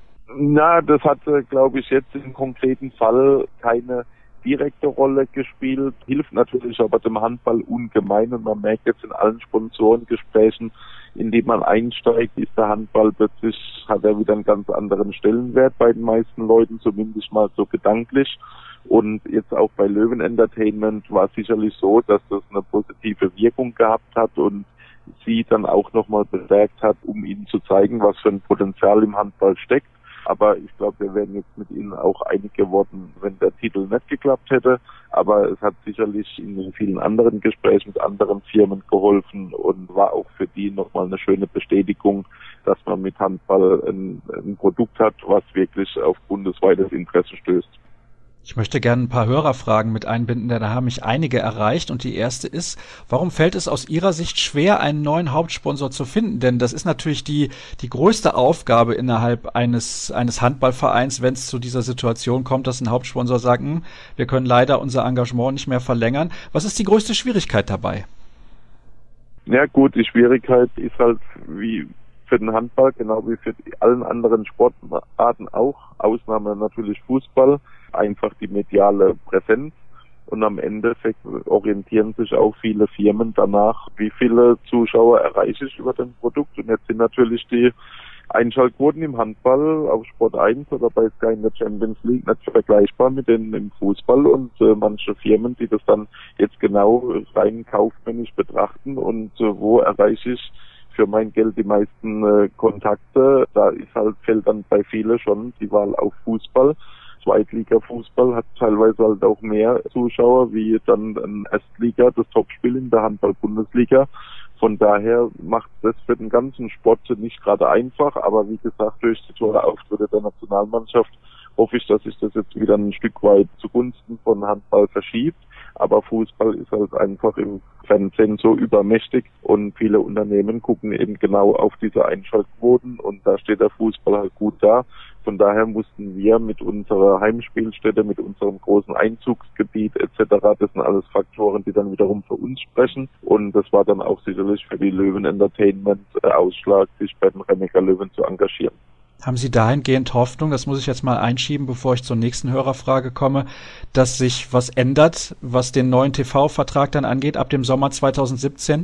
Na, das hat, glaube ich, jetzt im konkreten Fall keine direkte Rolle gespielt. Hilft natürlich aber dem Handball ungemein und man merkt jetzt in allen Sponsorengesprächen, in die man einsteigt, ist der Handball plötzlich, hat er wieder einen ganz anderen Stellenwert bei den meisten Leuten, zumindest mal so gedanklich. Und jetzt auch bei Löwen Entertainment war es sicherlich so, dass das eine positive Wirkung gehabt hat und sie dann auch nochmal bestärkt hat, um ihnen zu zeigen, was für ein Potenzial im Handball steckt. Aber ich glaube, wir wären jetzt mit ihnen auch einig geworden, wenn der Titel nicht geklappt hätte. Aber es hat sicherlich in den vielen anderen Gesprächen mit anderen Firmen geholfen und war auch für die nochmal eine schöne Bestätigung, dass man mit Handball ein, ein Produkt hat, was wirklich auf bundesweites Interesse stößt. Ich möchte gerne ein paar Hörerfragen mit einbinden, denn da haben mich einige erreicht. Und die erste ist, warum fällt es aus Ihrer Sicht schwer, einen neuen Hauptsponsor zu finden? Denn das ist natürlich die, die größte Aufgabe innerhalb eines, eines Handballvereins, wenn es zu dieser Situation kommt, dass ein Hauptsponsor sagt, hm, wir können leider unser Engagement nicht mehr verlängern. Was ist die größte Schwierigkeit dabei? Ja gut, die Schwierigkeit ist halt wie für den Handball, genau wie für allen anderen Sportarten auch, Ausnahme natürlich Fußball, einfach die mediale Präsenz. Und am Endeffekt orientieren sich auch viele Firmen danach, wie viele Zuschauer erreiche ich über das Produkt. Und jetzt sind natürlich die Einschaltquoten im Handball auf Sport eins oder bei Sky in der Champions League nicht vergleichbar mit denen im Fußball. Und äh, manche Firmen, die das dann jetzt genau rein kaufmännisch betrachten und äh, wo erreiche ich für mein Geld die meisten äh, Kontakte, da ist halt, fällt dann bei vielen schon die Wahl auf Fußball. Zweitliga-Fußball hat teilweise halt auch mehr Zuschauer wie dann ein Erstliga, das Topspiel in der Handball-Bundesliga. Von daher macht das für den ganzen Sport nicht gerade einfach, aber wie gesagt, durch die tolle Auftritte der Nationalmannschaft hoffe ich, dass sich das jetzt wieder ein Stück weit zugunsten von Handball verschiebt. Aber Fußball ist halt einfach im Fernsehen so übermächtig und viele Unternehmen gucken eben genau auf diese Einschaltquoten und da steht der Fußball halt gut da. Von daher mussten wir mit unserer Heimspielstätte, mit unserem großen Einzugsgebiet et cetera, das sind alles Faktoren, die dann wiederum für uns sprechen. Und das war dann auch sicherlich für die Löwen Entertainment äh, Ausschlag, sich bei den Rennecker Löwen zu engagieren. Haben Sie dahingehend Hoffnung, das muss ich jetzt mal einschieben, bevor ich zur nächsten Hörerfrage komme, dass sich was ändert, was den neuen T V-Vertrag dann angeht, ab dem Sommer zweitausendsiebzehn?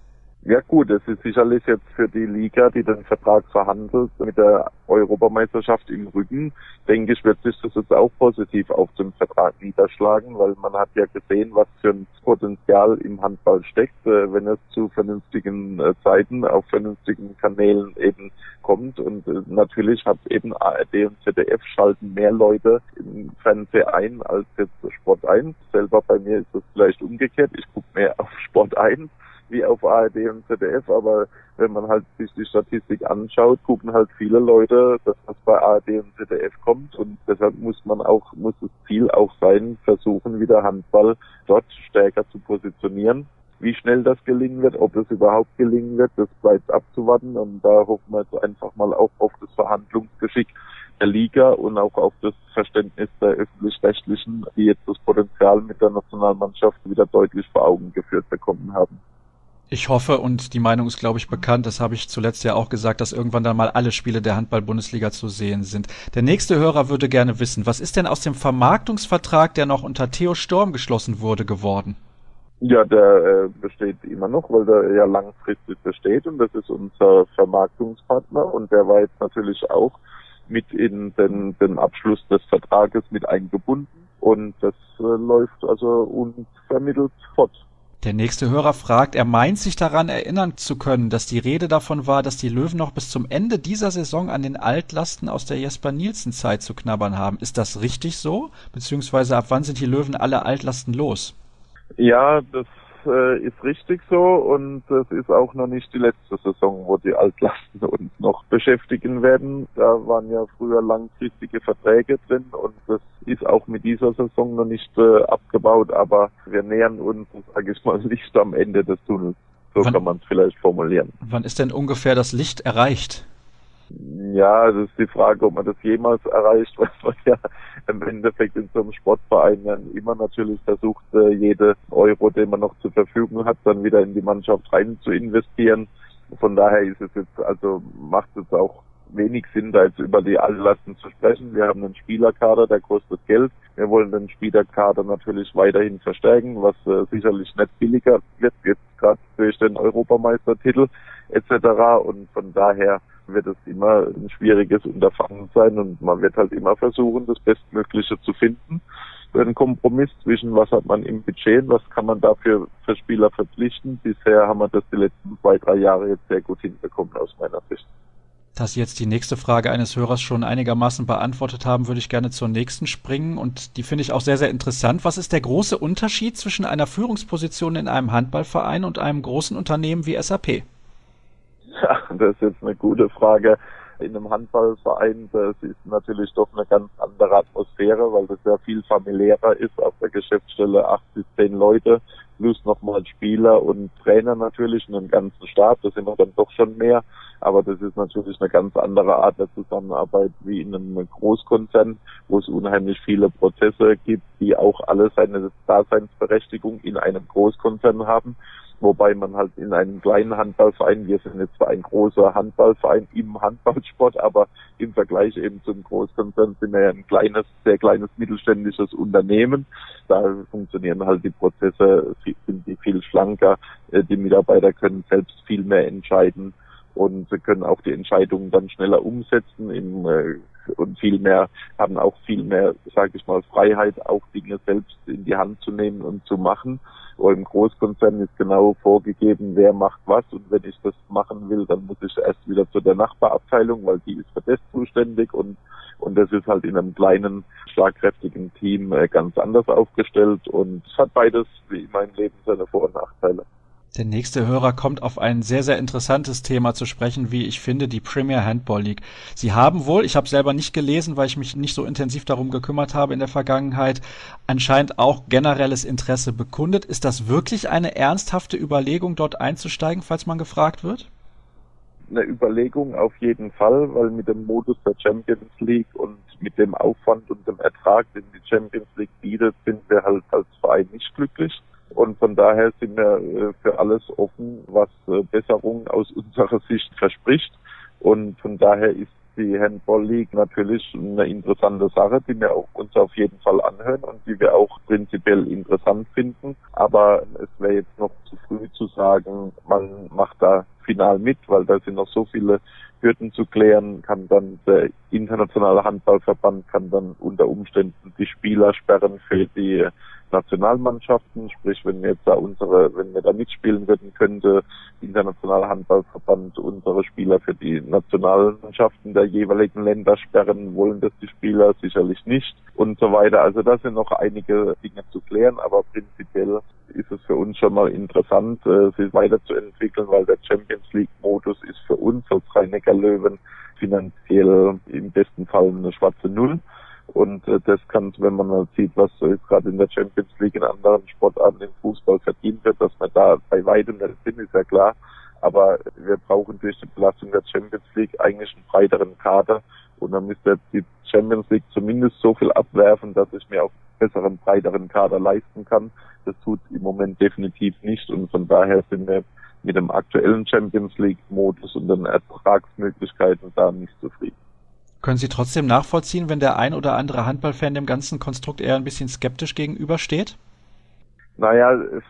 Ja gut, es ist sicherlich jetzt für die Liga, die den Vertrag verhandelt, mit der Europameisterschaft im Rücken, denke ich, wird sich das jetzt auch positiv auf dem Vertrag niederschlagen, weil man hat ja gesehen, was für ein Potenzial im Handball steckt, wenn es zu vernünftigen Zeiten auf vernünftigen Kanälen eben kommt. Und natürlich hat eben A R D und Z D F schalten mehr Leute im Fernsehen ein als jetzt Sport eins. Selber bei mir ist das vielleicht umgekehrt. Ich gucke mehr auf Sport eins wie auf A R D und Z D F, aber wenn man halt sich die Statistik anschaut, gucken halt viele Leute, dass das bei A R D und Z D F kommt und deshalb muss man auch, muss das Ziel auch sein, versuchen wieder Handball dort stärker zu positionieren. Wie schnell das gelingen wird, ob es überhaupt gelingen wird, das bleibt abzuwarten und da hoffen wir jetzt einfach mal auch auf das Verhandlungsgeschick der Liga und auch auf das Verständnis der Öffentlich-Rechtlichen, die jetzt das Potenzial mit der Nationalmannschaft wieder deutlich vor Augen geführt bekommen haben. Ich hoffe, und die Meinung ist, glaube ich, bekannt, das habe ich zuletzt ja auch gesagt, dass irgendwann dann mal alle Spiele der Handball-Bundesliga zu sehen sind. Der nächste Hörer würde gerne wissen, was ist denn aus dem Vermarktungsvertrag, der noch unter Theo Storm geschlossen wurde, geworden? Ja, der äh, besteht immer noch, weil der ja langfristig besteht und das ist unser Vermarktungspartner und der war jetzt natürlich auch mit in den, den Abschluss des Vertrages mit eingebunden. Und das äh, läuft also unvermittelt fort. Der nächste Hörer fragt, er meint sich daran erinnern zu können, dass die Rede davon war, dass die Löwen noch bis zum Ende dieser Saison an den Altlasten aus der Jesper-Nielsen-Zeit zu knabbern haben. Ist das richtig so? Beziehungsweise ab wann sind die Löwen alle Altlasten los? Ja, das äh, ist richtig so und es ist auch noch nicht die letzte Saison, wo die Altlasten uns noch beschäftigen werden. Da waren ja früher langfristige Verträge drin und das ist auch mit dieser Saison noch nicht äh, abgebaut, aber wir nähern uns, sage ich mal, nicht am Ende des Tunnels. So wann, kann man es vielleicht formulieren. Wann ist denn ungefähr das Licht erreicht? Ja, das ist die Frage, ob man das jemals erreicht, weil man ja im Endeffekt in so einem Sportverein ja immer natürlich versucht, jede Euro, den man noch zur Verfügung hat, dann wieder in die Mannschaft rein zu investieren. Von daher ist es jetzt, also macht es auch wenig Sinn, da jetzt über die Altlasten zu sprechen. Wir haben einen Spielerkader, der kostet Geld. Wir wollen den Spielerkader natürlich weiterhin verstärken, was äh, sicherlich nicht billiger wird, jetzt gerade durch den Europameistertitel et cetera. Und von daher wird es immer ein schwieriges Unterfangen sein und man wird halt immer versuchen, das Bestmögliche zu finden. Ein Kompromiss zwischen, was hat man im Budget, was kann man dafür für Spieler verpflichten. Bisher haben wir das die letzten zwei, drei Jahre jetzt sehr gut hinbekommen aus meiner Sicht. Da Sie jetzt die nächste Frage eines Hörers schon einigermaßen beantwortet haben, würde ich gerne zur nächsten springen und die finde ich auch sehr, sehr interessant. Was ist der große Unterschied zwischen einer Führungsposition in einem Handballverein und einem großen Unternehmen wie S A P? Ja, das ist jetzt eine gute Frage. In einem Handballverein, das ist natürlich doch eine ganz andere Atmosphäre, weil das ja viel familiärer ist. Auf der Geschäftsstelle acht bis zehn Leute, plus nochmal Spieler und Trainer natürlich und einen ganzen Stab. Das sind wir dann doch schon mehr. Aber das ist natürlich eine ganz andere Art der Zusammenarbeit wie in einem Großkonzern, wo es unheimlich viele Prozesse gibt, die auch alle seine Daseinsberechtigung in einem Großkonzern haben. Wobei man halt in einem kleinen Handballverein, wir sind jetzt zwar ein großer Handballverein im Handballsport, aber im Vergleich eben zum Großkonzern sind wir ja ein kleines, sehr kleines mittelständisches Unternehmen. Da funktionieren halt die Prozesse, sind die viel schlanker. Die Mitarbeiter können selbst viel mehr entscheiden und können auch die Entscheidungen dann schneller umsetzen im, und viel mehr, haben auch viel mehr, sage ich mal, Freiheit, auch Dinge selbst in die Hand zu nehmen und zu machen. Und im Großkonzern ist genau vorgegeben, wer macht was und wenn ich das machen will, dann muss ich erst wieder zu der Nachbarabteilung, weil die ist für das zuständig und und das ist halt in einem kleinen, schlagkräftigen Team ganz anders aufgestellt und es hat beides, wie in meinem Leben, seine Vor- und Nachteile. Der nächste Hörer kommt auf ein sehr, sehr interessantes Thema zu sprechen, wie ich finde, die Premier Handball League. Sie haben wohl, ich habe selber nicht gelesen, weil ich mich nicht so intensiv darum gekümmert habe in der Vergangenheit, anscheinend auch generelles Interesse bekundet. Ist das wirklich eine ernsthafte Überlegung, dort einzusteigen, falls man gefragt wird? Eine Überlegung auf jeden Fall, weil mit dem Modus der Champions League und mit dem Aufwand und dem Ertrag, den die Champions League bietet, sind wir halt als Verein nicht glücklich. Und von daher sind wir äh, für alles offen, was äh, Besserung aus unserer Sicht verspricht. Und von daher ist die Handball League natürlich eine interessante Sache, die wir auch uns auf jeden Fall anhören und die wir auch prinzipiell interessant finden. Aber es wäre jetzt noch zu früh zu sagen, man macht da final mit, weil da sind noch so viele Hürden zu klären, kann dann der internationale Handballverband kann dann unter Umständen die Spieler sperren für die Nationalmannschaften, sprich wenn wir jetzt da unsere, wenn wir da mitspielen würden, könnte internationaler Handballverband unsere Spieler für die Nationalmannschaften der jeweiligen Länder sperren, wollen das die Spieler sicherlich nicht und so weiter. Also da sind noch einige Dinge zu klären, aber prinzipiell ist es für uns schon mal interessant, sie weiterzuentwickeln, weil der Champions League Modus ist für uns als Rhein-Neckar-Löwen finanziell im besten Fall eine schwarze Null. Und äh, das kann, wenn man mal sieht, was so jetzt gerade in der Champions League in anderen Sportarten im Fußball verdient wird, dass man da bei weitem nicht sind, ist ja klar. Aber wir brauchen durch die Belastung der Champions League eigentlich einen breiteren Kader. Und dann müsste jetzt die Champions League zumindest so viel abwerfen, dass ich mir auch einen besseren, breiteren Kader leisten kann. Das tut im Moment definitiv nicht. Und von daher sind wir mit dem aktuellen Champions League Modus und den Ertragsmöglichkeiten da nicht zufrieden. Können Sie trotzdem nachvollziehen, wenn der ein oder andere Handballfan dem ganzen Konstrukt eher ein bisschen skeptisch gegenübersteht? Naja, es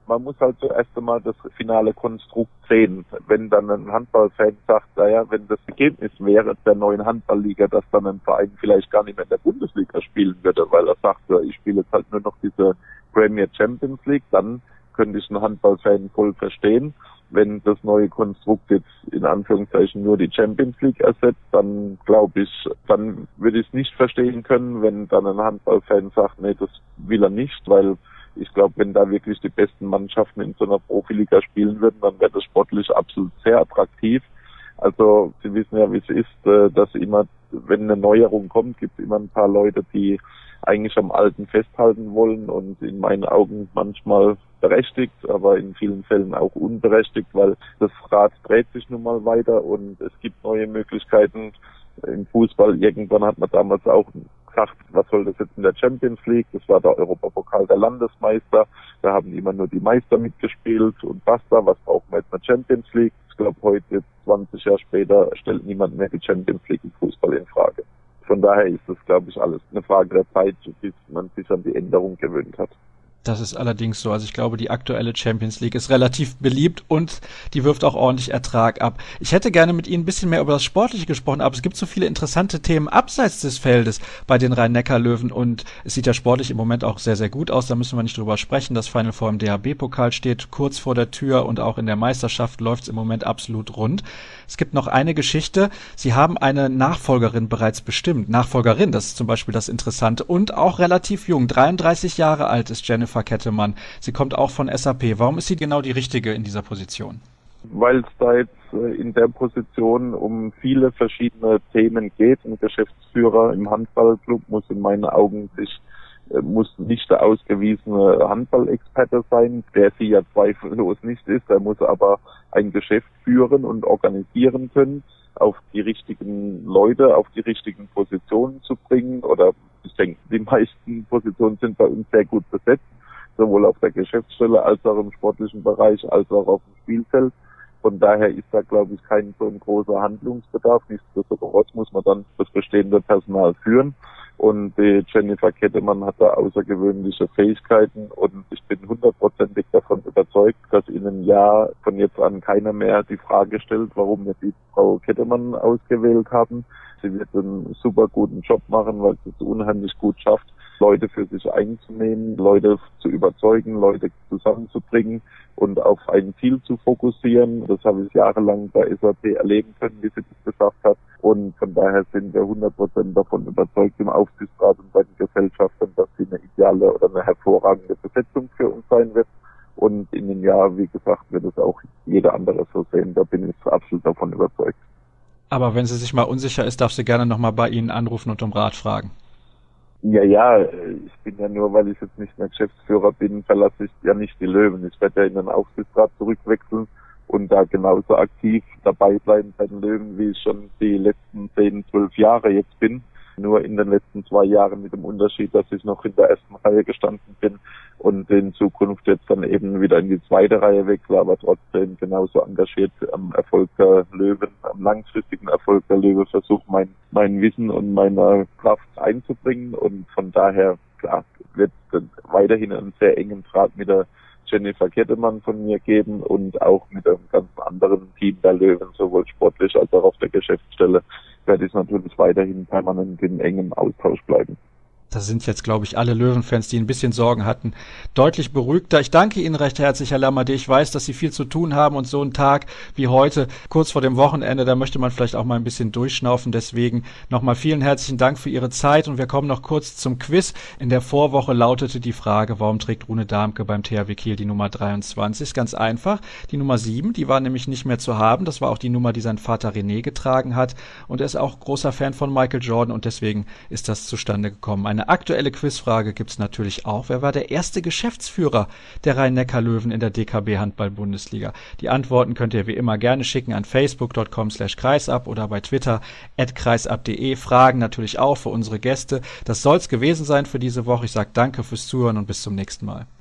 man muss halt zuerst einmal das finale Konstrukt sehen. Wenn dann ein Handballfan sagt, naja, wenn das Ergebnis wäre der neuen Handballliga, dass dann ein Verein vielleicht gar nicht mehr in der Bundesliga spielen würde, weil er sagt, ja, ich spiele jetzt halt nur noch diese Premier Champions League, dann könnte ich einen Handballfan voll verstehen. Wenn das neue Konstrukt jetzt in Anführungszeichen nur die Champions League ersetzt, dann glaube ich, dann würde ich es nicht verstehen können, wenn dann ein Handballfan sagt, nee, das will er nicht, weil ich glaube, wenn da wirklich die besten Mannschaften in so einer Profiliga spielen würden, dann wäre das sportlich absolut sehr attraktiv. Also Sie wissen ja, wie es ist, dass immer, wenn eine Neuerung kommt, gibt es immer ein paar Leute, die eigentlich am Alten festhalten wollen und in meinen Augen manchmal berechtigt, aber in vielen Fällen auch unberechtigt, weil das Rad dreht sich nun mal weiter und es gibt neue Möglichkeiten im Fußball. Irgendwann hat man damals auch gesagt, was soll das jetzt in der Champions League? Das war der Europapokal der Landesmeister. Da haben immer nur die Meister mitgespielt und basta, was brauchen wir jetzt in der Champions League? Ich glaube, heute, zwanzig Jahre später, stellt niemand mehr die Champions League im Fußball in Frage. Von daher ist das, glaube ich, alles eine Frage der Zeit, bis man sich an die Änderung gewöhnt hat. Das ist allerdings so. Also ich glaube, die aktuelle Champions League ist relativ beliebt und die wirft auch ordentlich Ertrag ab. Ich hätte gerne mit Ihnen ein bisschen mehr über das Sportliche gesprochen, aber es gibt so viele interessante Themen abseits des Feldes bei den Rhein-Neckar-Löwen und es sieht ja sportlich im Moment auch sehr, sehr gut aus. Da müssen wir nicht drüber sprechen. Das Final Four im D H B-Pokal steht kurz vor der Tür und auch in der Meisterschaft läuft es im Moment absolut rund. Es gibt noch eine Geschichte. Sie haben eine Nachfolgerin bereits bestimmt. Nachfolgerin, das ist zum Beispiel das Interessante und auch relativ jung. dreiunddreißig Jahre alt ist Jennifer Kettemann. Sie kommt auch von S A P. Warum ist sie genau die Richtige in dieser Position? Weil es da jetzt in der Position um viele verschiedene Themen geht. Ein Geschäftsführer im Handballclub muss in meinen Augen sich muss nicht der ausgewiesene Handballexperte sein, der sie ja zweifellos nicht ist. Er muss aber ein Geschäft führen und organisieren können, auf die richtigen Leute, auf die richtigen Positionen zu bringen. Oder ich denke, die meisten Positionen sind bei uns sehr gut besetzt, sowohl auf der Geschäftsstelle als auch im sportlichen Bereich, als auch auf dem Spielfeld. Von daher ist da, glaube ich, kein so ein großer Handlungsbedarf. Nichtsdestotrotz muss man dann das bestehende Personal führen. Und die Jennifer Kettemann hat da außergewöhnliche Fähigkeiten und ich bin hundertprozentig davon überzeugt, dass in einem Jahr von jetzt an keiner mehr die Frage stellt, warum wir die Frau Kettemann ausgewählt haben. Sie wird einen super guten Job machen, weil sie es unheimlich gut schafft, Leute für sich einzunehmen, Leute zu überzeugen, Leute zusammenzubringen und auf ein Ziel zu fokussieren. Das habe ich jahrelang bei S A P erleben können, wie sie das geschafft hat. Und von daher sind wir hundert Prozent davon überzeugt im Aufsichtsrat und bei den Gesellschaftern, dass sie eine ideale oder eine hervorragende Besetzung für uns sein wird. Und in dem Jahr, wie gesagt, wird es auch jeder andere so sehen. Da bin ich absolut davon überzeugt. Aber wenn sie sich mal unsicher ist, darf sie gerne nochmal bei Ihnen anrufen und um Rat fragen. Ja, ja, ich bin ja nur, weil ich jetzt nicht mehr Geschäftsführer bin, verlasse ich ja nicht die Löwen. Ich werde ja in den Aufsichtsrat zurückwechseln und da genauso aktiv dabei bleiben bei den Löwen, wie ich schon die letzten zehn, zwölf Jahre jetzt bin. Nur in den letzten zwei Jahren mit dem Unterschied, dass ich noch in der ersten Reihe gestanden bin und in Zukunft jetzt dann eben wieder in die zweite Reihe wechsle, aber trotzdem genauso engagiert am Erfolg der Löwen, am langfristigen Erfolg der Löwen versuche, mein, mein Wissen und meine Kraft einzubringen und von daher, klar, wird es weiterhin einen sehr engen Draht mit der Jennifer Kettemann von mir geben und auch mit einem ganz anderen Team der Löwen, sowohl sportlich als auch auf der Geschäftsstelle, werde ich natürlich weiterhin permanent in engem Austausch bleiben. Da sind jetzt, glaube ich, alle Löwenfans, die ein bisschen Sorgen hatten, deutlich beruhigter. Ich danke Ihnen recht herzlich, Herr Lammert. Ich weiß, dass Sie viel zu tun haben und so ein Tag wie heute, kurz vor dem Wochenende, da möchte man vielleicht auch mal ein bisschen durchschnaufen. Deswegen nochmal vielen herzlichen Dank für Ihre Zeit und wir kommen noch kurz zum Quiz. In der Vorwoche lautete die Frage, warum trägt Rune Darmke beim T H W Kiel die Nummer dreiundzwanzig? Ganz einfach. Die Nummer sieben, die war nämlich nicht mehr zu haben. Das war auch die Nummer, die sein Vater René getragen hat. Und er ist auch großer Fan von Michael Jordan und deswegen ist das zustande gekommen. Eine aktuelle Quizfrage gibt's natürlich auch. Wer war der erste Geschäftsführer der Rhein-Neckar-Löwen in der D K B-Handball-Bundesliga? Die Antworten könnt ihr wie immer gerne schicken an facebook punkt com slash kreisab oder bei Twitter at kreisab punkt de. Fragen natürlich auch für unsere Gäste. Das soll's gewesen sein für diese Woche. Ich sage danke fürs Zuhören und bis zum nächsten Mal.